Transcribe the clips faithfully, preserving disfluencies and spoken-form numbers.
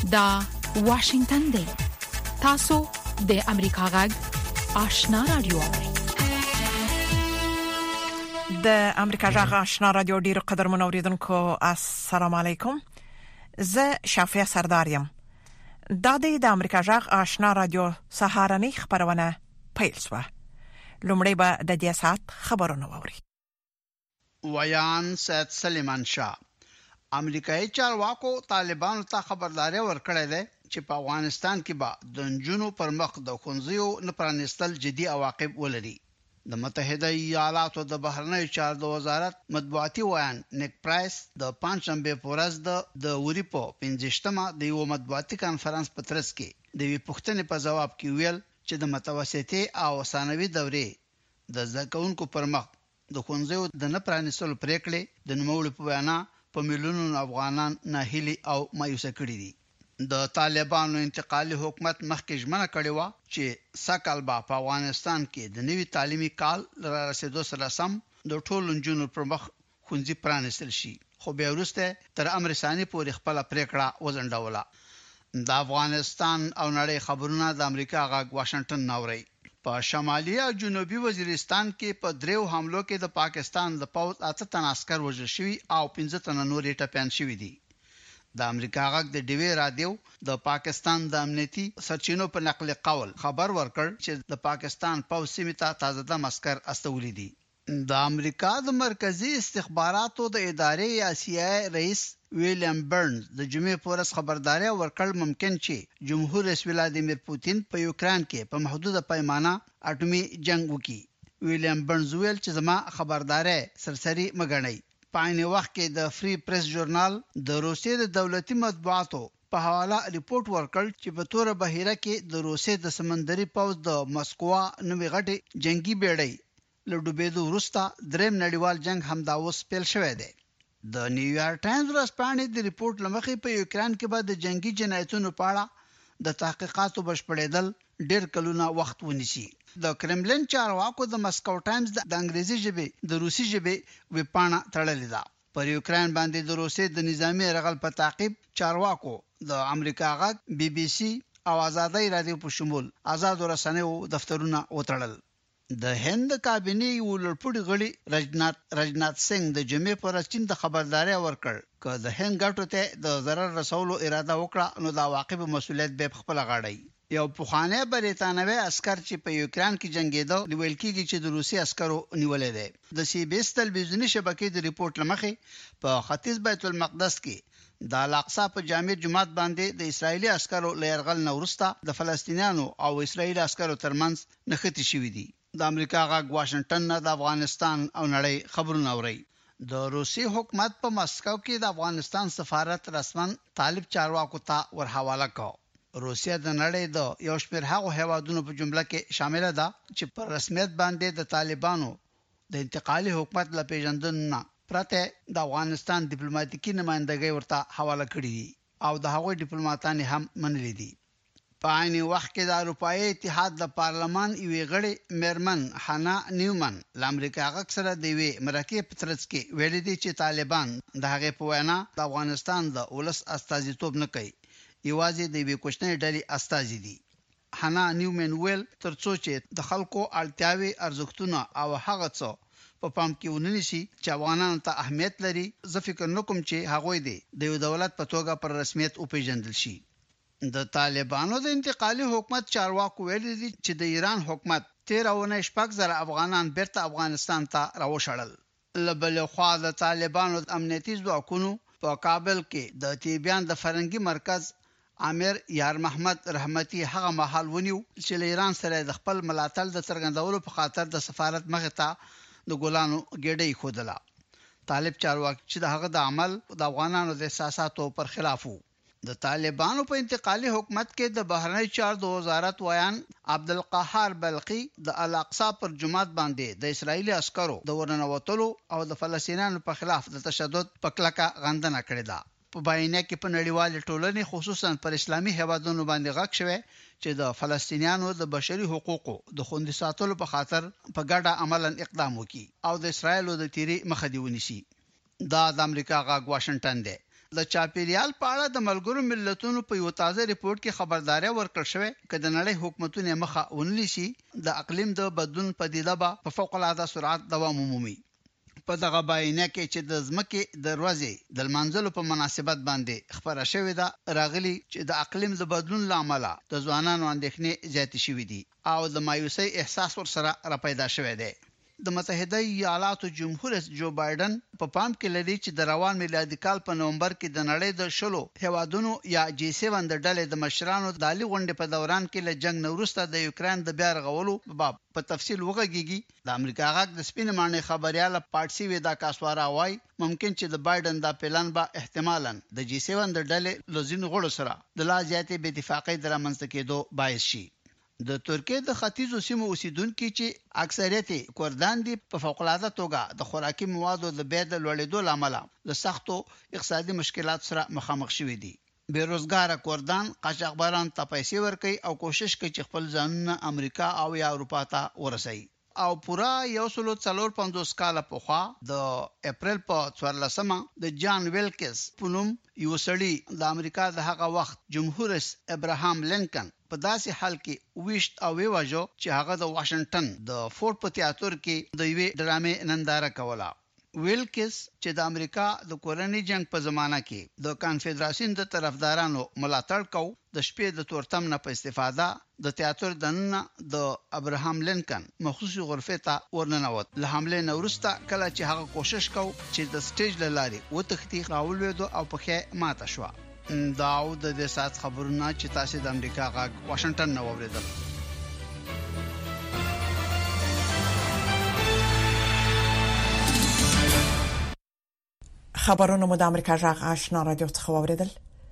دا واشنگتن دی. تاسو د امریکا غږ آشنا رادیو. د امریکا غږ آشنا رادیو ډیرو قدر منوریدونکو السلام علیکم. زه شافیا سردارم. دا د امریکا غږ آشنا رادیو سهارنی خبرونه پیل شوه. لومړی به د دې سات خبرونه ووري. ویان سید سلیمان شاه امریکایي چارواکو طالبانو ته خبرداري ورکړې ده چې په افغانستان کې به د نجونو پر مخ د خونځیو نه پرانستل جدي عواقب ولري. د متحده ایالاتو د بهرنیو چارو وزارت مطبوعاتي ویان نیک پرایس د پنځشنبه په ورځ د د وریپو پنځشتمه د یو مطبوعاتي کانفرنس په ترڅ کې د وی پوښتنې په جواب کې ویل چې د متوسطي او ثانوي دورې د ځکهونکو پر مخ د خونځیو د نه پرانستلو پریکړې د نوموړي په وینا په میلیونونو افغانان ناهیلي او مایوس کړي دي. د طالبانو انتقالي حکومت مخکې ژمنه کړې و چې سکهال په افغانستان کې د نوي تعلیمي کال را رسیدو سره سم د ټولو نجونو پر مخ خونځي پرانستل شي، خو بیا وروسته تر امر ثاني پورې خپل پریکړه وزندوله. د افغانستان او نړۍ خبرونه د امریکا غږ واشنگټن ناوړي. په شمالي او جنوبي وزیرستان کې په دریو حملو کې د پاکستان د پوځ اته تن عسكر وژل شوي او پنځه تن نور ټپيان شوي دي. د امریکا غږ د ډیوی رادیو د پاکستان د امنیتي سرچینو په نقل قول خبر ورکړ چې د پاکستان پوځ سیمه ته تازه د عسكر استولي دي. د امریکا د مرکزی استخباراتو د ادارې یا سی آی ای رئیس ویلیام برنز د جمعې په ورځ خبرداري ورکړ ممکن چې جمهور رئیس ولادیمیر پوتین په یوکران کې په محدوده پیمانه اټومي جنگ وکړي. ویلیام برنز ویل چې زما خبرداري سرسري مګنئ. په عین وخت کې د فری پریس ژورنال د روسیې د دولتي مطبوعاتو په حواله ریپورت ورکړ چې په تور بهیره کې د روسیې د سمندري پوځ د مسکوا نوې غټي جنگي بیړۍ له ډوبېدو وروسته دریم نړیوال جنگ همدا اوس پیل شوی دی. د نیویارک ټایمز ورځپاڼې د ریپورت لمخې په یوکران کې به د جنگي جنایتونو په اړه د تحقیقاتو بشپړېدل ډېر کلونه وخت ونیسي. د کرملین چارواکو د مسکو ټایمز د انګریزي ژبې د روسي ژبې ویبپاڼه تړلې ده. پر یوکران باندې د روسیې د نظامی یرغل په تعقیب چارواکو د امریکا غږ بي بي سي او آزادۍ رادیو په شمول آزاد رسنیو دفترونه وتړل. د هند کابینې یو لړپوړي غړي رجنات رجنات سنگ د جمعې پر ورځ چین د خبرداري ورکړ چې د هند ګټو ته د ضرر رسولو اراده وکړه نو دا واقعي مسؤلیت به خپل غاړي. یو پخوانی بریتانوي عسكر چې په یوکران کې جنگیدو ویل کېږي چې د روسي عسکرو نیولې ده. د سی بي اس تلویزیونی شبکې د ریپورت لمخې په ختیځ بیت المقدس کې د الاقصی په جامع جماعت باندې د اسرایلی عسکرو لېرغل نورستا د فلسطینیانو او اسرایلی عسکرو ترمنځ نښتې شوې دي. د امریکا غږ واشنگټن نه د افغانستان او نړۍ خبرونه اوري. د روسي حکومت په مسکو کې د افغانستان سفارت رسمن طالب چارواکو ته ورحواله کړ. روسیا د نړۍ د یو شمېر هغو هیوادونو په جمله کې شامل ده چې په رسمیت باندې د طالبانو د انتقالي حکومت له پیژندنې پرته د افغانستان ډیپلوماټیکي نمائندګۍ ورته حواله کړې دي او د هغوی ډیپلوماټان هم منلي دي. په عین وخت کې د اروپאי اتحاد د پارلمان یوې غړي میرمن حنا نیومن له امریکا غږ سره د وی مرکه په ترڅ کې ویل دي چې طالبان د هغه په وینا د افغانستان د ولس استازیتوب نه کوي، یوازې د وی کوښتنې ډلې استازي دي. حنا نیومن ویل ترڅو چې د خلکو اړتیاوي ارزښتونه او هغه څه په پام کې ونیسي چې افغانانو ته اهمیت لري، زه فکر نکوم چې هغوی دي د یو دولت په توګه پر رسمیت او پیژندل شي. د طالبانو د انتقالي حکومت چارواکو ویل دي چې د ایران حکومت تیر اونه شپږ زره افغانان بیرته افغانستان ته راوشړل. لبل خو د طالبانو د امنیتي ځواکونو په کابل کې د تیبیان د فرنګي مرکز امیر یار محمد رحمتي هغه محل ونیو چې له ایران سره د خپل ملاتړ د څرګندولو په خاطر د سفارت مخه ته د ګولانو ګډي خودله. طالب چارواکي چې د هغه د عمل د افغانانو د احساساتو پر خلاف وو. د طالبانو په انتقالي حکومت کې د بهرنی چارو وزارت ویان عبدالقهار بلقي د الاقصی پر جماعت باندې د اسرایلی عسکرو د ورنوتلو او د فلسطینیانو په خلاف د تشدد پکلکه غندنه کړې ده. په باینه کې په نړیوال ټولنې خصوصا پر اسلامي هیوادونو باندې غږ شوی چې د فلسطینیانو د بشري حقوقو د خوندي ساتلو په خاطر په ګډه عملاً اقدام وکړي او د اسرایل د تیری مخه دی ونیسي. دا د امریکا غږ واشنگټن دی. د چاپیریال په اړه د ملګرو ملتونو په یو تازه ریپورت کې خبرداري ورکړل شوې چې د نړۍ حکومتونه مخه ونیسي شي د اقلیم د بدلون پدیده په فوق العاده سرعت دوام ومومي. په دغه بیانیه کې چې د ځمکې د ورځې د منځلو په مناسبت باندې خبره شوې ده راغلي چې د اقلیم د بدلون لامل د ځوانانو اندېښنې زیاتې شوې دي او د مایوسۍ احساس ورسره را پیدا شوی دی. د متحده ایالاتو جمهور رئیس جو بایدن په پام کې لري چې د روان میلادي کال په نومبر کې د نړۍ د شلو هیوادونو یا جی سیون د ډلې د مشرانو د عالی غونډې په دوران کې له جنگ نورسته د یوکرين د بیا رغولو باب په تفصیل وغږیږي. د امریکا غاک د سپین مانې خبريال پارټسي ودا کاسوارا وای ممکن چې د بایدن دا پلان به احتمالاً د جی سیون د ډلې لزین غړو سره د لا زیاتې بې اتفاقۍ درمنځته کېدو باعث شي. د ترکیه د ختیځو سیمو اوسیدونکو چې اکثریت کردان دي په فوق العاده توګه د خوراکي موادو د بیه د لوړېدو لامل د سختو اقتصادي مشکلات سره مخامخ شوي دي. بیروزګار کردان قاچاقبران ته پیسې ورکوي او کوشش کوي چې خپل ځانونه امریکا او یا اروپا ته ورسوي. او پورا یو سلو څلور پنځوس کال پخوا د اپریل په څوارلسمه د جان ویلکس پونم یو سړی د امریکا د هغه وخت جمهور رئیس ابراهام لینکن په داسې حال کې ویشت او ویواجو چې هغه د واشنگټن د فورټ په تیاتر کې د یوې ډرامې ننداره کوله. ویلکس چې د امریکا د کورنۍ جنگ په زمانہ کې د کانفدراسیون د طرفدارانو ملاتړ کو د شپې د تورتم نه په استفاده د تیاتر دننه د ابراهام لینکن مخصوصي غرفه ته ورننوت. له حمله نورسته کله چې هغه کوشش کو چې د سټیج لاري وتختی راولوي او په خې ماته شو. داو د دې سات خبرونه چې تاسو د امریکا غاک واشنگټن نو اوریدل. خبرونه مو د امریکا جغ آشنا رادیو څخه اوریدل.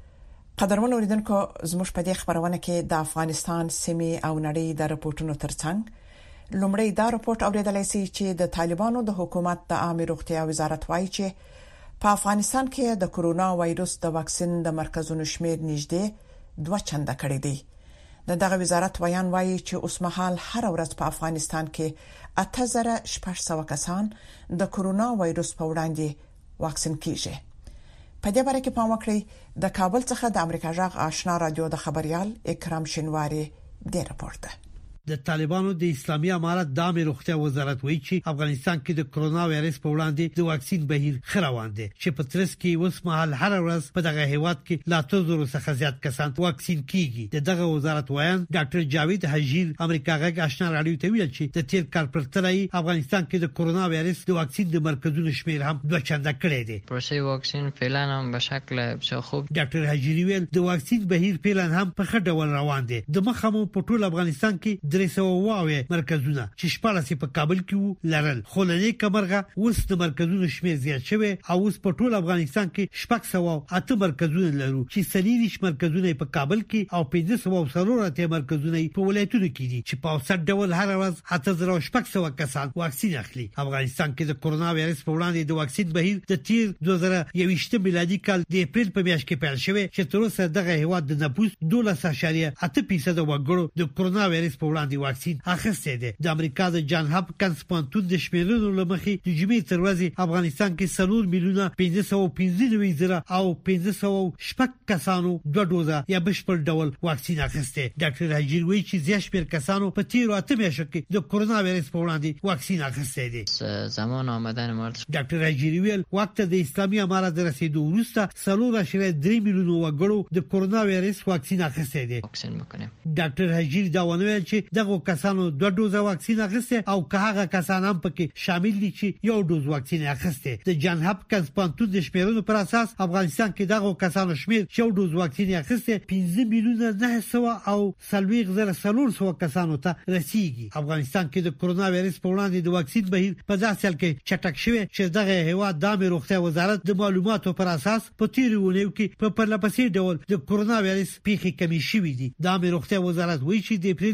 قدرمن اوریدونکو زموږ په دې خبرونه کې د افغانستان سیمې او نړۍ د راپورټونو ترڅنګ لومړی دا راپورټ اوریدلای شي چې د طالبانو د حکومت د عامه روغتیا وزارت وایي چې په افغانستان کې د کورونا وایروس د واکسین د مرکزونو شمیر نږدې دوه چنده کړی دی. د دغه وزارت ویان وایي چې اوس مهال هر ورځ په افغانستان کې اته زره شپږ سوه کسان د کورونا وایروس په وړاندې واکسین کیږي. په دې باره کې پام وکړئ. د کابل څخه د امریکا جغ آشنا رادیو د خبريال اکرام شینواری د راپورټ ده. د طالبانو د اسلامي امارت د عامه روغتیا وزارت وایي چې افغانستان کې د کرونا وایرس په وړاندې د واکسین بهیر خروان دي چې په ترڅ کې اوس مهال هر ورځ په دغه هیواد کې لا تزور څخه زیات کسان واکسین کیږي. د دغه وزارت وایي ډاکټر جاوید حجیر امریکا غږ آشنا رادیو ته ویل چې د تیر کال پر تلای افغانستان کې د کرونا وایرس د واکسین د مرکزونو شمیر هم دوه چنده کړی دی. پروسه واکسین فعلا هم به شکل بسیار خوب. ډاکټر حجیر ویل د واکسین بهیر فعلا هم په ښه ډول روان دي. د مخامو په ټول افغانستان کې درې سوه واو مرکزونه چې شپږ په کابل کې لرل خو لنی کمرغه اوس د مرکزونو شمیر زیات شوی او اوس په ټول افغانستان کې شپږ سوه اته مرکزونه لرو چې سلیریش مرکزونه په کابل کې او پنځه سوه څلور مرکزونه په ولایتونو کې دي چې په اوسط ډول هر ورځ اته زره شپږ سوه کسان واکسین اخلي. افغانستان کې د کرونا وایرس په وړاندې د واکسین بهیر د تیر دوه زره یوویشت میلادي کال د اپریل په میاشت کې پیل شوی چې تر اوسه دغه هیواد د نفوس دولس اعشاریه اته فیصد وګړو د کرونا وایرس په وړاندې واکسین اخیسته دي. د امریکا د جان هاپکینز پوهنتون د شمیرنو لمخې د جمعې تر ورځې افغانستان کې څلور میلیونه پنځه سوه پنځه نوي زره او پنځه سوه شپږ کسانو دوه دوزه یا بشپړ ډول واکسین اخیسته. ډاکټر حجیر وایي چې زیات شمیر کسانو په تیر اته میاشتو کې د کرونا وایرس په وړاندې واکسین اخیسته دي. زمان آمدن ما ډاکټر حجیر ویل وخت د اسلامي امارت رسیدو وروسته څلور اعشاریه درې میلیونه وګړو د کرونا وایرس واکسین اخیسته دي. واکسین وکړي. ډاکټر حجیر دا ونویل چې دغه کسانو دوه دوزه واکسین اخیسته او که هغه کسان هم پکې شامل دي چې یو دوز واکسین اخیسته. د جان هاپکینز پوهنتون د شمیرنو پر اساس افغانستان کې دغه کسانو شمیر یو دوز واکسین اخیسته پنځه میلیونه نه سوه او څلوېښت زره څلور سوه کسانو ته رسیدي. افغانستان کې د کرونا وایرس په وړاندې د واکسین بهیر په داسې حال کې چټک شوی چې دغه هیواد د عامه روغتیا وزارت د معلوماتو پر اساس په تیر ونیو کې په پرلپسې ډول د کرونا وایرس پیښې کمی شوې دي. د عامه روغتیا وزارت وایي چې د اپریل د میاشتې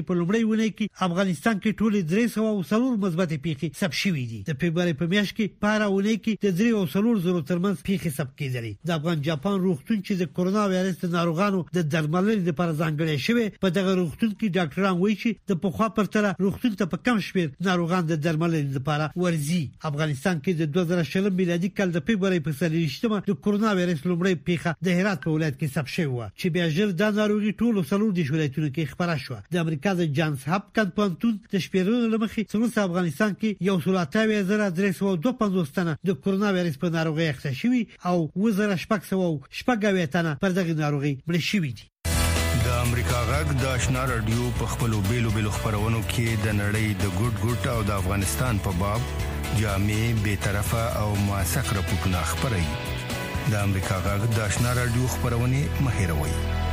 په لومړی ونې کې افغانستان کې ټول درې سوه او څلور مثبت پیښې ثبت شوې دي. د فبراير په میاشت کې په هر ونې کې د درې او څلور زرو ترمنځ پیښې ثبت کېدلې. د افغان جاپان روغتون چې د کورونا وایرس ناروغانو د درملنې لپاره ځانګړی شوی، په دغه روغتون کې ډاکټران وایي چې د پخوا پرتله روغتون ته په کم شمېر ناروغان د درملنې لپاره ورځي. افغانستان کې د دوه زره شلم میلادي کال د فبراير په څلوېښتمه د کورونا وایرس لومړی پیښه د هرات په ولایت کې ثبت شوې و چې بیا ژر د ناروغي ټولو څلور د ولایتونو کې خبره شوه. د امریکا د جانز هاپکins پوهنتون د شمیرنې لمخې څلور افغانستان کې یو سل اته زره درې سوه دوه پنځوس تنه د کورونا وایرس په ناروغي اخته شوي او اووه زره شپږ سوه شپږ اویا تنه پر دغه ناروغي مړه شوي دي. د امریکا غږ د آشنا رادیو په خپلو بیلو بیلو خبرونو کې د نړۍ د ګډ ګډ او د افغانستان په باب جامع بې طرفه او موثق راپورټونه خبري. د امریکا غږ د آشنا رادیو خبرونه مهیروي.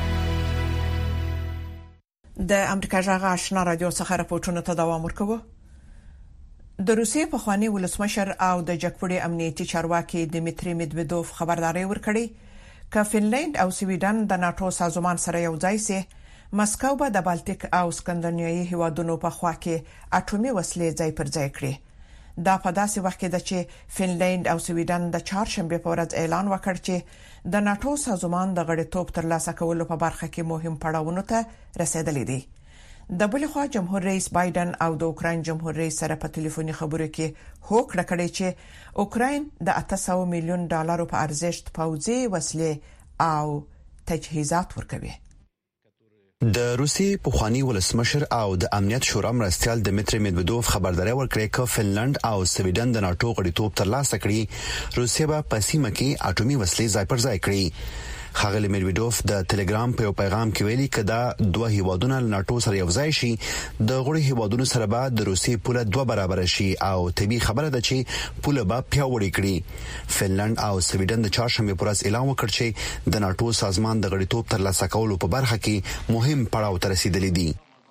د امریکا غږ آشنا رادیو څخه راپورټونه ته دوام ورکوي. د روسیې په خواني ولسمشر او د جګپړې امنیتي چارواکي دمیتری میدویدوف خبرداري ورکړي ک فنلند او سویډن د ناتو سازمان سره یو ځای سي مسکو به د بالټیک او سکندیناوي هیوادونو په خوا کې اټومي وسلې ځای پر ځای کړي. دا په داسې وخت کې ده چې فنلند او سویډن د چهارشنبه په ورځ اعلان وکړ چې د ناتو سازمان د غړیتوب ترلاسه کولو په برخه کې مهم پړاوونه ته رسیدلي دي. د بل خوا جمهور رئیس بایدن او د اوکراین جمهور رئیس سره په ټلیفوني خبرو کې هوکړه کړې چې اوکراین د اته سوه میلیون ډالرو په ارزښت پوځي وسلې او تجهیزات ورکوي. د روسي پخوانی ولسمشر او د امنیت شورا مرستيال دمیتری میدویدوف خبرداري ورکړه چې فنلند او سویډن د ناتو غړیتوب ترلاسه کړي. روسیا به په سیمه کې اټومي وسلې ځای پر ځای کړي. خاغلی میدویدوف د ټلګرام په پیغام کې ویلي چې دا دوه هیوادونه ناتو سره یو ځای شي د غړي هیوادونو سره به د روسي پوله دوه برابر شي او طبي خبره ده چې پوله به پیاوړې کړي. فنلند او سویډن د چهارشنبه پر ورځ اعلان وکړ چې د ناتو سازمان د غړیتوب ترلاسه کولو په برخه کې مهم پړاو ته رسیدلي دي.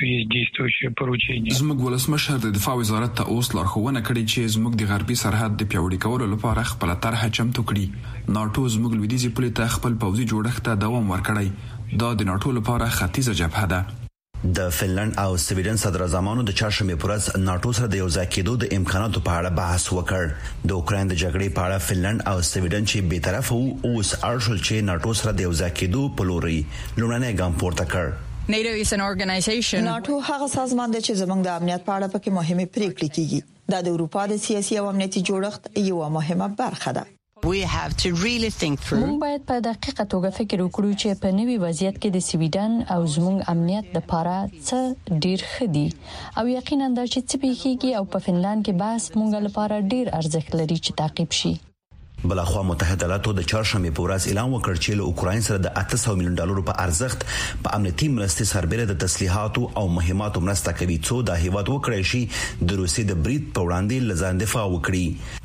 زموږ ولسمشر د دفاع وزارت ته اوس لارښوونه کړې چې زموږ د غربي سرحد د پیاوړي کولو لپاره خپل طرحه چمتو کړي. ناتو زموږ لویدیځي پولې ته خپل پوځي جوړښت ته دوام ورکړی. دا د ناتو لپاره ختیځه جبهه ده. د فنلند او سویډن صدراعظمانو د چهارشنبه پر ورځ ناتو سره د یو ځای کېدو د امکاناتو په اړه بحث وکړ. د اوکراین د جګړې په اړه فنلند او سویډن چې به طرف وو اوس ارشل چې ناتو سره د یو ځای کېدو په لوري لومړنی ګام پورته کړ. NATO is an organization. ناتو هغه سازمان دی چې زموږ د امنیت په اړه پکې مهمه پریکړې کیږي. دا د اروپا د سیاسي او امنیتي جوړښت یو مهمه برخه ده. We have to really think through. موږ باید په دقیقه توګه فکر وکړو چې په نوي وضعیت کې د سویډن او زموږ امنیت لپاره څه ډیر خدي او یقینا دا چې څه پیږي او په فنلند کې بحث موږ لپاره ډیر ارزښت لري چې تعقیب شي. بلخوا متحده ایالاتو د چهارشنبه په ورځ اعلان وکړ چې له اوکراین سره د اته سوه میلیون ډالرو په ارزښت په امنیتي مرستې سربېره د تسلیحاتو او مهماتو مرسته کوي څو د هیواد وکړي شي د روسي د برید په وړاندې لزان دفاع وکړي.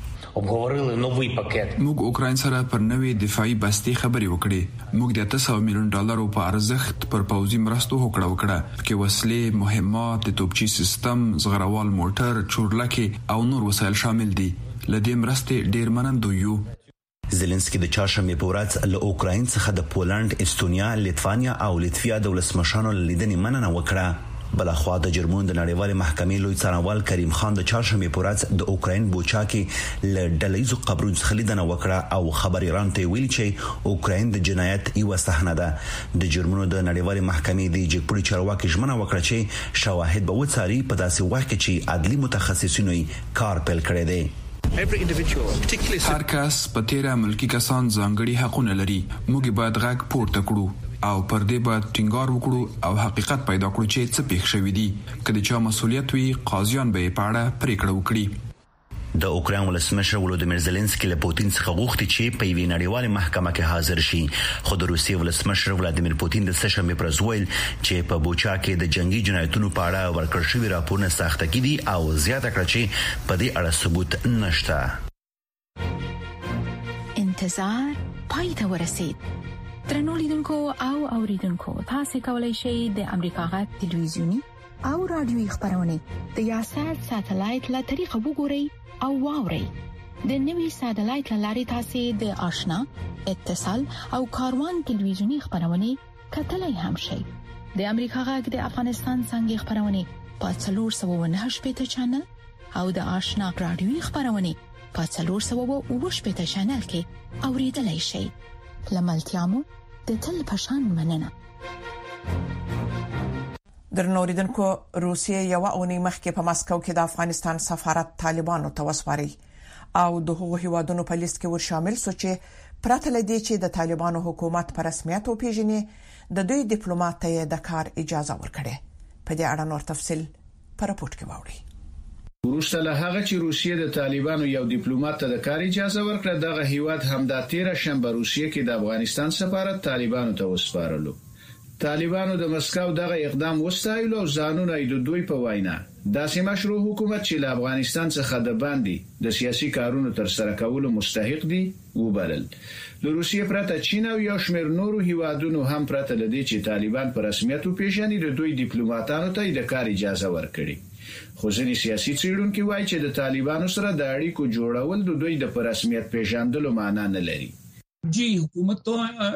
موږ اوکراین سره پر نوې دفاعي بستي خبرې وکړې. موږ د اته سوه میلیون ډالرو په ارزښت پر پوځي مرستو هوکړه وکړه کې وسلې، مهمات، د توپچي سیستم، زغروال موټر، چورلکې او نور وسایل شامل دي. لدې مرستې ډیر منندوی یو. زيلنسکي د چهارشنبه په ورځ له اوکراین څخه د پولند، استونیا، لیتوانیا او لیتویا د ولسمشرانو لیدنې مننه وکړه. بلخوا د جرمن د نړیوال محکمې لوی څارنوال کریم خان د چهارشنبه په ورځ د اوکراین بوچا کې له ډلهیزو قبرونو څخه لیدنه وکړه او خبر ایران ته ویلي چې اوکراین د جنایت یو صحنه ده. د جرمنو د نړیوال محکمې د جګپړي چارواکي ژمنه وکړه چې شواهد به وڅاري په داسې وخت کې چې عدلي متخصصینو کار پیل کړی دی. هر کس په تیره ملکی کسان ځانګړي حقونه لري. موږ باید غږ پورته کړو او پر دې باید ټینګار وکړو او حقیقت پیدا کړو چې څه پیښ شوی دی. کله چې مسؤلیت وي قاضیان به په اړه پریکړه وکړي. د اوکراین ولسمشر ولودیمیر زيلنسکي له پوتین څخه غوښتي چې په یوې نړیوالې محکمه کې حاضر شي. خو د روسیې ولسمشر ولادیمیر پوتین د سشنبه پر ورځ ویل چې په بوچا کې د جنگي جنایتونو په اړه ورکړ شوی راپورونه سخت کیدي او زیاته کړ چې په دې اړه ثبوت نشته. انتظار پای ته ورسید. درنو لیدونکو او اوریدونکو، تاسو کولی شئ د امریکا غږ ټلویزیونی او رادیوي خبرونه د یاشر ساتلایت له طریقو وګورئ او واورئ. د نوي ساتلایت لارې تاسو د آشنا، اتصال او کاروان ټلویزیونی خبرونه کتلای هم شئ. د امریکا غږ د افغانستان څنګه خبرونه په څلور سوه او نهه شپږ چنل او د آشنا رادیوي خبرونه په څلور سوه او اووه شپږ چنل کې اوریدلای شئ. لملتيامو د تل پشان مننه. درنوریدونکو، روسیه یو اونۍ مخکې په مسکو کې د افغانستان سفارت طالبانو ته وسپاري او د هغو هیوادونو په لیست کې ور شامل سو چې پرته لدی چې د طالبانو حکومت په رسمیت او پیژني د دوی ډیپلوماټ ته د کار اجازه ورکړي. په دې اړه نور تفصيل پر راپورټ کې واوري. وروسته له هغه چې روسیه د طالبانو یو ډیپلوماټ ته د کار اجازه ورکړه، دغه هیواد همدا تیر شنبه روسیه کې د افغانستان سفارت طالبانو ته وسپارلو. طالبانو د مسکو دغه اقدام وستایلو او ځانونه د دوی په وینا داسې مشروع حکومت چې له افغانستان څخه د باندې د سیاسي کارونو تر سره کولو مستحق دي وبلل. له روسیې پرته چین او یو شمېر نورو هیوادونو هم پرته لدی چې طالبان په رسمیت او پیژني د دوی ډیپلوماټانو ته د کار اجازه ورکړي. خو ځینې سیاسي څېړونکي وایي چې د طالبانو سره د اړیکو جوړول د دوی د رسمیت پیژندلو معنی نه لري. جی حکومتو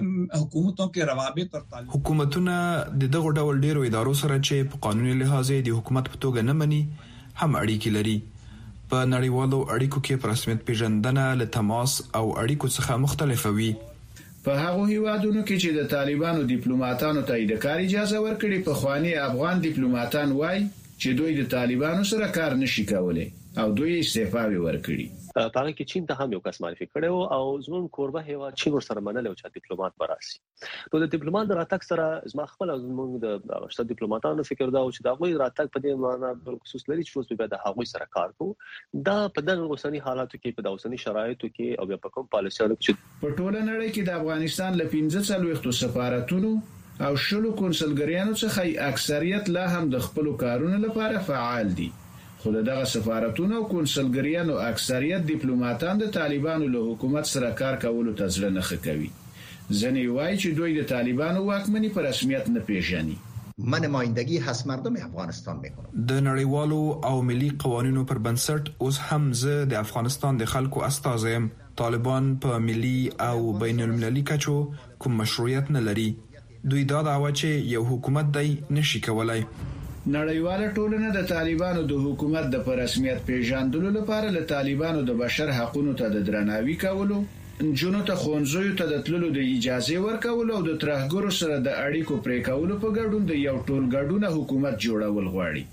حکومتو کې روابط او حکومتونه د دغه ډول ډیرو ادارو سره چې په قانوني لحاظ د حکومت په توګه نه مني هم اړیکې لري. په نړیوالو اړیکو کې په رسمیت پیژندنه له تماس او اړیکو څخه مختلفه وي. په هغه هیوادونو کې چې د طالبانو ډیپلوماټانو ته د کار اجازه ورکړي، په خواني افغان ډیپلوماټان وایي چې دوی د طالبانو سره کار نشي کولای او دوی استعفا ورکړي. پاره کې چین ته هم یو کس معرفي کړو او زمون کوربه هیواد چین ور سره منل او چې ډیپلوماټ براسي. نو د ډیپلوماټ راتګ سره زما خپل زمون د شته ډیپلوماټانو فکر دا او چې دا غوي راتګ په دې معنی بل خصوص لري چې اوس به د هغوی سره کار کوو. دا په دغه اوسنی حالاتو کې په اوسنی شرایطو کې او په کوم پالیسیانو کې په ټوله نړۍ کې د افغانستان له پنځه څلوېښت سفارتونو او شلو کنسولګریانو څخه اکثریت لا هم د خپل کارونو لپاره فعال دي. خو دغه سفارتونو او کنسولګریانو اکثریت ډیپلوماټان د طالبانو له حکومت سره کار کولو ته ځل نه کوي. ځنې وایي چې دوی د طالبانو واکمني په رسمیت نه پیژني. من نمایندگی هست مردم افغانستان میکنم. د نړیوالو او ملي قوانینو پر بنسټ اوس هم زه د افغانستان د خلکو استازم. طالبان په ملي او بین المللي کچو کوم مشروعیت نه لري. دوی دا دعوا چې یو حکومت دی نشي کولای. نړیواله ټولنه د طالبانو د حکومت د رسمیت پیژندلو لپاره له طالبانو د بشر حقوقو ته د درناوي کولو، جنونو ته خونځوي ته د تللو د اجازه ورکولو او د ترهګرو سره د اړیکو پرې کولو په ګډون د یو ټولګډونه حکومت جوړول غواړي.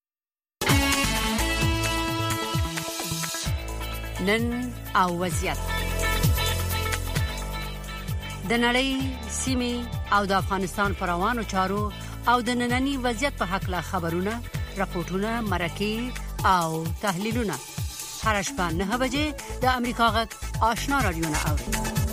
نن او وضعیت د نړۍ سیمه او د افغانستان پر روانو چارو او د نننی وضعیت په حق لا خبرونه، راپورټونه، مرکې او تحلیلونه هر شپه نه بجې د امریکا غږ آشنا رادیو نه اوري.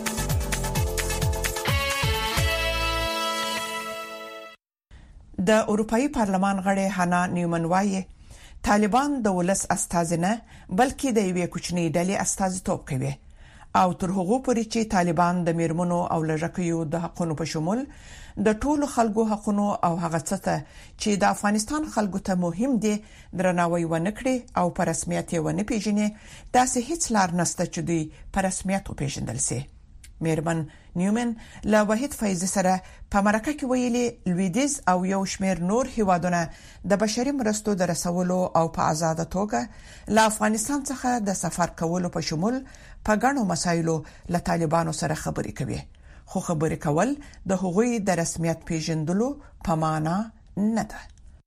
د اروپאי پارلمان غړي هانا نیومن وايي طالبان د ولس استازنه بلکې د یوې کوچنۍ ډلې استازیتوب کوي او تر هغه پورې چې طالبان د میرمنو او لږکیو د حقوقو په شمول د ټولو خلکو حقوقو او هغه څه چې د افغانستان خلکو ته مهم دي درناوی ونکړي او په رسمیت یې ونه پیژني، داسې هیڅ لار نشته چې دوی په رسمیت وپیژندل شي. میرمن نیومن له وحید فیض سره په مرکه کې ویلي لویدیز او یو شمېر نور هیوادونه د بشري مرستو د رسولو او په آزاد توګه له افغانستان څخه د سفر کولو په شمول په ګڼو مسایلو له طالبانو سره خبرې کوي. خو خبرې کول د هغوی د رسمیت پیژندلو په معنا نه ده.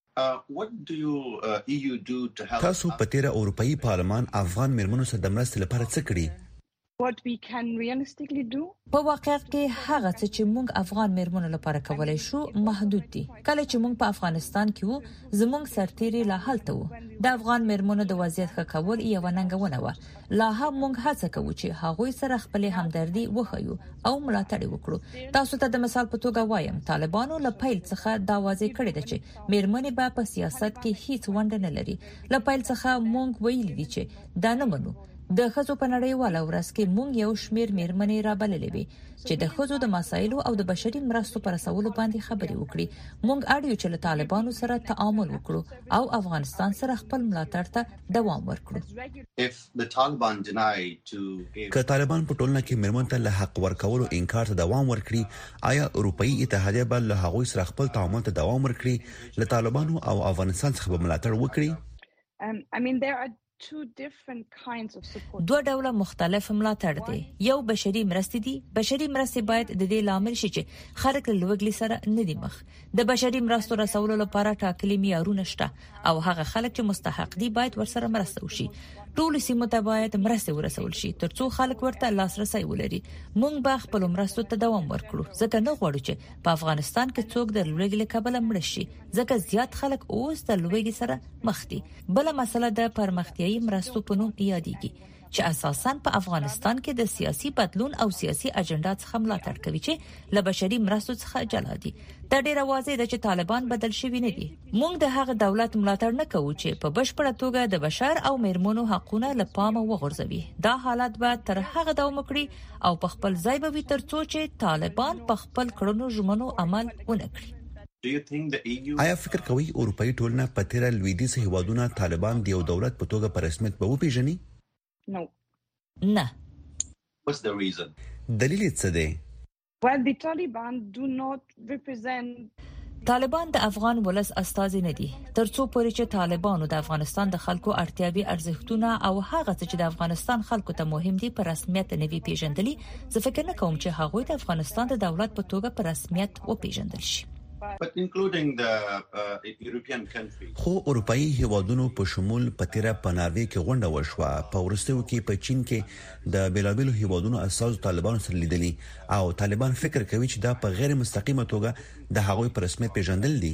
تاسو په تیر اروپאי پارلمان افغان میرمنو سره د مرستې لپاره څه کړی؟ what we can realistically do. په واقعیت کې هغه څه چې موږ افغان میرمنو لپاره کولای شو محدود دي. کله چې موږ په افغانستان کې وو زموږ سرتیري لا هلته وو. د افغان میرمنو د وضعیت ښه کول یو ننګونه و. لا هم موږ هڅه کوو چې هغه سره خپل همدردي وښیو او ملاتړ وکړو. تاسو ته د مثال په توګه وایم طالبانو له پیل څخه دا واضح کړی دی چې میرمنې په سیاست کې هیڅ ونډه نه لري. له پیل څخه موږ ویل دي چې دا نه منو. د خزو په نړیواله ورځ کې مونږ یو شمیر میرمنې را بللې وي چې د خزو د مسایلو او د بشري مرستو پر رسولو باندې خبرې وکړي. مونږ اړیو چې له طالبانو سره تعامل وکړو او افغانستان سره خپل ملاتړ ته دوام ورکړو. که طالبان په ټولنه کې میرمن ته له حق ورکولو انکار ته دوام ورکړي، آیا اروپאי اتحادیه به له هغوی سره خپل تعامل ته دوام ورکړي، له طالبانو او افغانستان څخه به ملاتړ وکړي؟ Um, I mean, there are two different kinds of support. دوه ډوله مختلف ملاتړ دي. یو بشري مرستې دي. بشري مرستې باید د دې لامل شي چې خلک له لوږې سره نه دي مخ. د بشري مرستو رسولو لپاره ټاکلي معیارونه شته او هغه خلک چې مستحق دي باید ورسره مرسته وشي. ټول سیمو ته باید مرسته ورسول شي ترڅو خلک ورته لاسرسي ولري. موږ به خپل مرستو ته دوام ورکړو ځکه نه غواړو چې په افغانستان کې څوک د لوږې له کبله مړ شي ځکه زیات خلک اوس د لوږې سره مخ دي. بل مسله د پرمختیايي مرستو په نوم یادېږي چې اساساً په افغانستان کې د سیاسي بدلون او سیاسي اجنډا څخه ملاتړ کوي چې له بشري مرستو څخه جلا دي. دا ډیره واضح ده چې طالبان بدل شوي نه دي. موږ د هغه دولت ملاتړ نه کوو چې په بشپړه توګه د بشر او میرمنو حقوقونه له پامه وغورځوي. دا حالت به تر هغه دوام وکړي او په خپل ځای به وي ترڅو چې طالبان په خپل کړنو ژمنو عمل ونه کړي. آیا فکر کوي اروپאי ټولنه په تیر لویدیځ هیوادونو طالبان د یو دولت په توګه په رسمیت به وپیژني؟ No. نه. What's the reason? دلیل څه دی؟ Well, the Taliban do not represent طالبان د افغان ولس استازي نه دي. ترڅو پورې چې طالبانو د افغانستان د خلکو اړتیاوي ارزښتونه او هغه څه چې د افغانستان خلکو ته مهم دي په رسمیت نه وی پیژندلي، زه فکر نه کوم چې هغوی د افغانستان د دولت په توګه په رسمیت وپیژندل شي. But including the uh, European countries. خو اروپאי هیوادونو په شمول په تیره په ناروې کې غونډه وشوه. په ورستیو کې په چین کې د بیلابیلو هیوادونو اساس طالبانو سره لیدلي او طالبان فکر کوي چې دا په غیر مستقیمه توګه د هغوی په رسمیت پیژندل دي.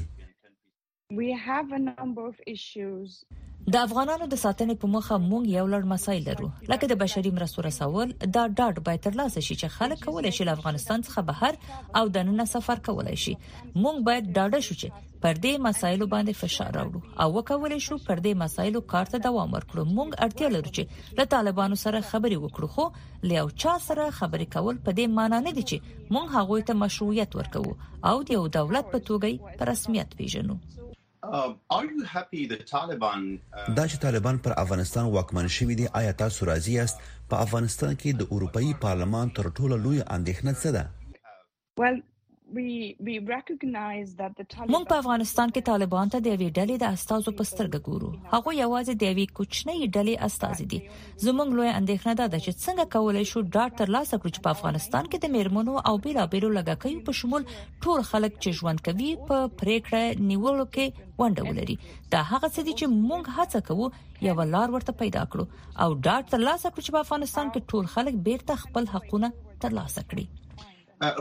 We have a number of issues. د افغانانو د ساتنې په مخه مونږ یو لړ مسایل لرو لکه د بشري مرستو رسول. دا ډاډ باید ترلاسه شي چې خلک کولای شي له افغانستان څخه بهر او دننه سفر کولای شي. مونږ باید ډاډه شو چې پر دې مسایلو باندې فشار راوړو او وکولای شو پر دې مسایلو کار ته دوام ورکړو. مونږ اړتیا لرو چې له طالبانو سره خبرې وکړو، خو له یو چا سره خبرې کول په دې معنی نه دي چې مونږ هغوی ته مشروعیت ورکوو او د یو دولت په توګه په رسمیت پیژنو. Uh, are you happy the Taliban uh... دا چې طالبان پر افغانستان واکمن شوي دي، آیا تاسو راضي یاست؟ په افغانستان کې د اروپאי پارلمان تر ټولو لوی اندېښنه څه ده؟ Well, we we recognize that the Taliban مونږ په افغانستان کې طالبان ته د یوې ډلې د استازو په سترګه ګورو. هغه یوازې د یوې کوچنۍ ډلې استازي دي. زموږ لوی اندېښنه ده چې څنګه کولای شو ډاډ ترلاسه کړو چې په افغانستان کې د میرمنو او بیلابیلو لږکیو په شمول ټول خلک چې ژوند کوي په پریکړه نیولو کې ونډه ولري. دا هغه څه دي چې مونږ هڅه کوو یو لار ورته پیدا کړو او ډاډ ترلاسه کړو چې په افغانستان کې ټول خلک بیرته خپل حقوقونه ترلاسه کړي. په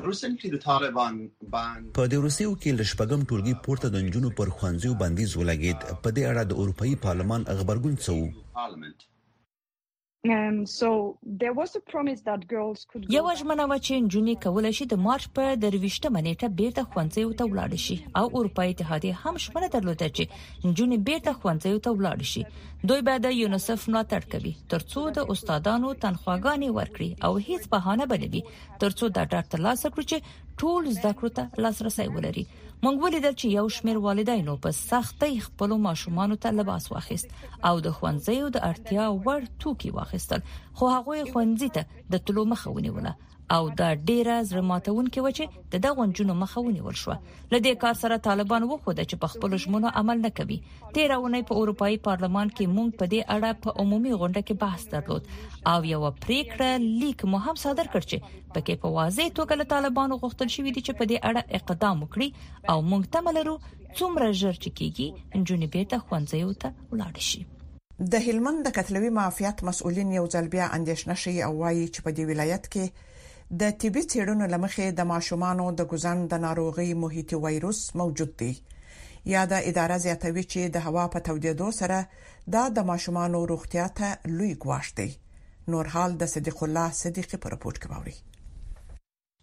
دې ورسېو کې د شپږم ټولګي پورته د نجونو پر ښوونځیو بندیز ولګید. په دې اړه د اروپאי پارلمان خبرګون څه و؟ Um, so there was a promise that girls could go. یو ژمنه و چې نجونې کولای شي د مارچ په درویشتمه نیټه بیرته ښوونځیو ته ولاړ شي او اروپאי اتحادیه هم ژمنه درلوده چې نجونې بیرته ښوونځیو ته ولاړ شي. دوی به د یونیسف ملاتړ کوي ترڅو د استادانو تنخواګانې ورکړي او هیڅ بهانه بنوي ترڅو دا ډاډ ترلاسه کړي چې ټول زده کړو ته لاسرسي ولري. موږ ولیدل چې یو شمېر والدینو په سختۍ خپل ماشومان ته لباس واخیست او د ښوونځیو د اړتیا وړ توکي واخیستل، خو هغه ښوونځي ته د تلو مخه ونیوله او دا ډیره زړه ماتونکې و چې د دغه نجونو مخه ونیول شو. له دې کار سره طالبان وښوده چې په خپل ژمنو عمل نه کوي. تیر اونۍ په اروپאי پارلمان کې موږ په دې اړه په عمومي غونډه کې بحث درلود او یو پریکړه لیک مو هم صادر کړ چې پکې په واضح توګه له طالبانو غوښتل شوی دی چې په دې اړه اقدام وکړي او موږ تمه لرو څومره ژر چې کېږي نجونې بیرته ښوونځیو ته ولاړ شي. د هلمند د کتلوي معافیت مسؤلین یو ځل بیا اندېښنه شي او وایي چې په دې ولایت کې د طبي څېړنو لمخې د ماشومانو د ګزن د ناروغي محیطي وایروس موجود دی. یا د اداره زیاتوي چې د هوا په تودېدو سره دا د ماشومانو روغتیا ته لوی ګواښ دی. نور حال د صدیق الله صدیقي په رپورت کې باوري.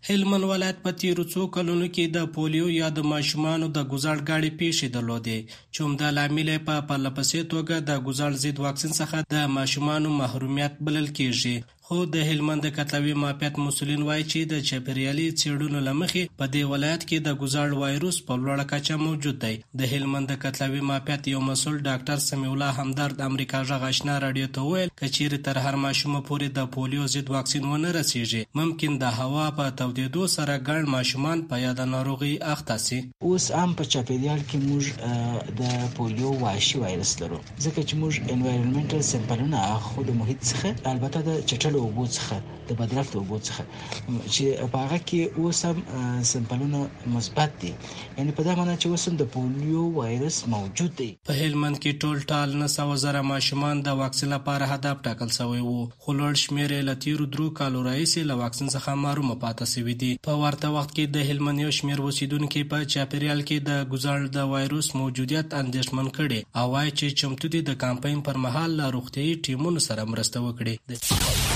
هلمند ولایت په تیرو څو کلونو کې د پولیو یا د ماشومانو د ګوزړ غاړې پیښې درلودې چې هم د لامل په پرلپسې توګه د ګوزړ ضد واکسین څخه د ماشومانو محرومیت بلل کېږي. خو د هلمند د کتلوي مافیات مسولین وایي چې د چاپیریالي څېړنو لمخې په دې ولایت کې د ګوزړ وایروس په لوړه کچه موجود دی. د هلمند د کتلوي مافیات یو مسول ډاکټر سمیع الله همدرد امریکا غږ آشنا رادیو ته وویل کچېرې تر هر ماشوم پورې د پولیو ضد واکسین ونه رسیږي ممکن د هوا په تودېدو سره ګڼ ماشومان په یاد ناروغي اخته سي. اوس هم په چاپیریال کې موږ د پولیو وحشي وایرس لرو ځکه چې موږ انوایرنمنټل سمپلونه اخلو د محیط څخه البته د چټلو اوبو څخه د بدرفت اوبو څخه چې په هغه کې اوس هم سمپلونه مثبت دي یعنی په دا معنی چې اوس د پولیو وایرس موجود دی. په هلمند کې ټول ټال نه سوه زره ماشومان د واکسین لپاره هدف ټاکل شوی وو خو لوړ شمېر یې له تېرو درو کالو راهیسې له واکسین څخه محرومه پاتې شوي دي. په ورته وخت کې د هلمند یو شمېر اوسیدونکي په چاپیریال کې د ګوزړ د وایروس موجودیت اندېښمن کړي او وایي چې چمتو دي د کمپاین پر مهال له روغتیایي ټیمونو سره مرسته وکړي.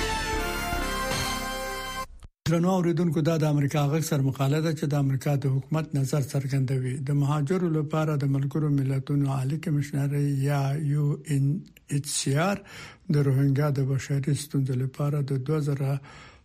درنو اوریدونکو دا د امریکا غږ سره مقاله ده چې د امریکا د حکومت نظر څرګندوي. د مهاجرو لپاره د ملګرو ملتونو عالی کمشنر یا یو ان ایچ سی آر د روهینګا د بشري ستونزو لپاره د دوه زره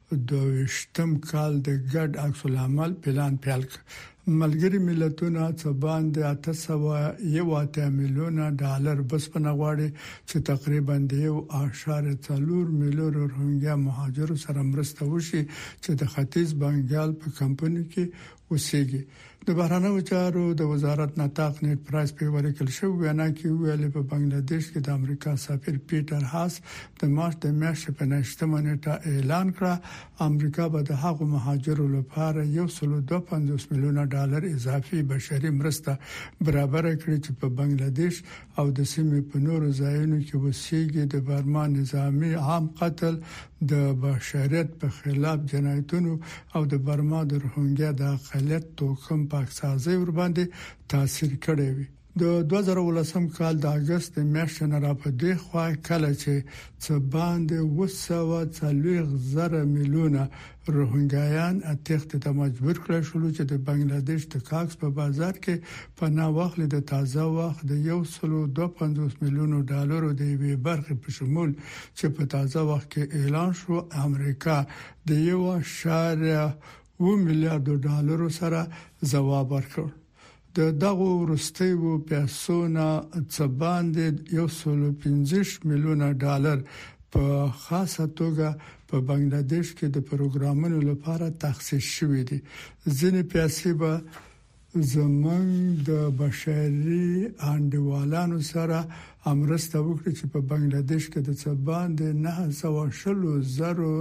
دوه کال د ګډ عکس العمل پلان پیل کړ. ملګری ملتونه څه باندې اته سوه یو اتیا میلیونه ډالر بس په نغواړي چې تقریبا د یو اشاره څلور میلیون روهینګا مهاجرو سره مرسته وشي چې د ختیځ بنګال په کمپنی کې اوسېږي. د بهرانه چارو د وزارت نطاق نیټ پرایس په ورکل شو وینا کې ویل په بنگلاديش کې د امریکا سفیر پیټر هاس د مارچ د میاشتې په نهمه نیټه اعلان کړ امریکا به د هغو مهاجرو لپاره یو سل دوه پنځوس میلیونه ډالر اضافي بشري مرسته برابر کړي چې په بنگلاديش او د سیمې په نورو ځایونو کې وسیږي. د برما نظامی عام قتل د بشریت په خلاف جنایتونو او د برما د روهینګا د اقلیت توکم پاکسازي ور باندې تاثیر کړی وي. د دوه زره ولسم کال د اگست میاشتې نه را پدې خوا کله چې څه باندې وسوه څلوېښت زره میلیونه روهینګایان اتېښتې ته مجبور کړل شول چې د بنگلاديش د کاکس په بازار کې پناه واخلي. د تازه وخت د یو سل دوه پنځوس میلیونو ډالرو د یوې برخې په شمول چې په تازه وخت کې اعلان شو امریکا د یو اشاریه و میلیارډ ډالرو سره ځواب ورکړ. د دغه ورستیو پیسونه څه باندې یو سل پنځه میلیونه ډالر په خاصه توګه په بنگلاديش کې د پروګرامونو لپاره تخصیص شوې دي. ځینې پیسې به زمونږ د بشري انډیوالانو سره امرسته وکړي چې په بنگلاديش کې د څه باندې نه سوه شلو زرو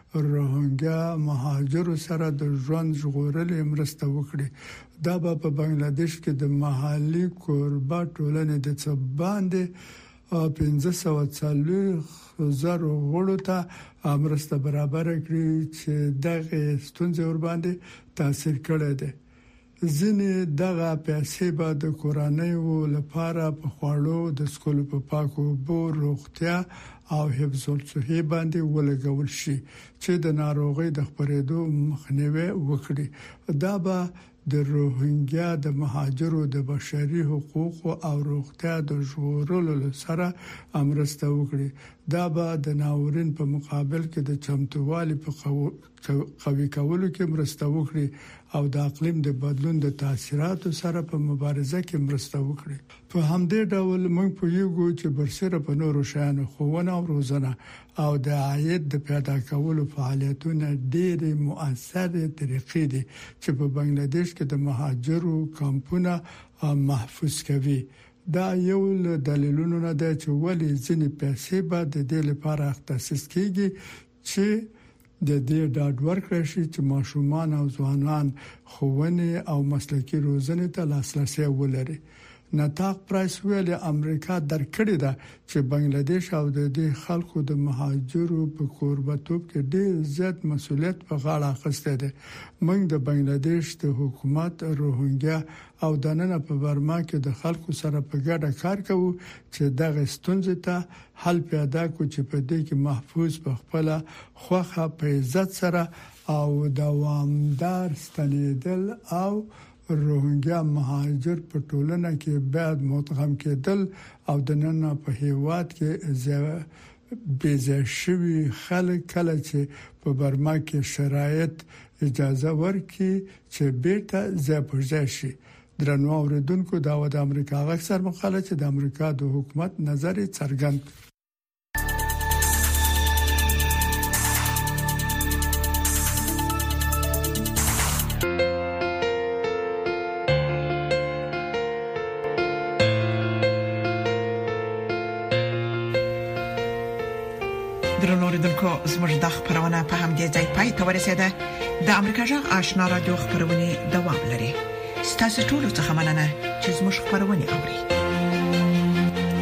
روهینګا مهاجرو سره د ژوند ژغورلې مرسته وکړي. دا به په بنگلاديش کې د محلي کوربه ټولنې د څه باندې پنځه سوه څلوېښت زرو غړو ته مرسته برابر کړي چې دغه ستونزې ور باندې تاثیر کړی دی. ځینې دغه پیسې به د کورنیو لپاره په خوړو د سکول په پاکو اوبو روغتیا او حفظ الصحه باندې ولګول شي چې د ناروغي د خپرېدو مخنیوي وکړي. دا به د روهینګا د مهاجرو د بشري حقوق او روغتیا د ژغورلو سره امرسته وکړي. دا به د ناورین په مقابل کې د چمتووالي په قوي کولو کې مرسته وکړي او د اقلیم د بدلون د تاثیراتو سره په مبارزه کې مرسته وکړي. په همدې ډول موږ په یو چې برسره په نورو شیانو خوونه او روزنه او د عاید د پیدا کولو فعالیتونه ډېر مؤثر طریقې دي چې په بنگلاديش کې د مهاجرو کمپونه محفوظ کوي. دا یو له دلیلونو نه ده چې ولې ځینې پیسې به د دې لپاره تخصیص کیږي چې د دې ډاډ ورکړي شي چې ماشومان او ځوانان ښوونې او مسلکي روزنې ته لاسرسي ولري. نتاق پرایس ویل امریکا درکړی ده چې بنگلاديش او د دې خلکو د مهاجرو په کوربتوب کې ډېر زیات مسولیت په غاړه اخیسته ده. موږ د بنگلاديش د حکومت روهینګیا او د نن په برما کې د خلکو سره په ګډه کار کوو چې دغه ستونزې ته حل پیدا کړو چې په دې کې محفوظ په خپل خوخه په عزت سره او دوامدار ستنیدل او روهینګیا مهاجر په ټولنه کې بعد متغم کېدل او د نن په هیواد کې بيځه شوی خلک کله چې په برما کې شرایط اجازه ورکړي چې بیرته ځای شي. درنو اوریدونکو دا د امریکا اکثر مقاله چې د امریکا د حکومت نظر څرګند درنوریدونکو زموږ د خبرونه په همدې ځای پای ته ورسیده. د امریکا جغ آشنا رادیو خبرونه دوام لري. ستاسو ټول څه مننه چې زموږ خبرونه اوري.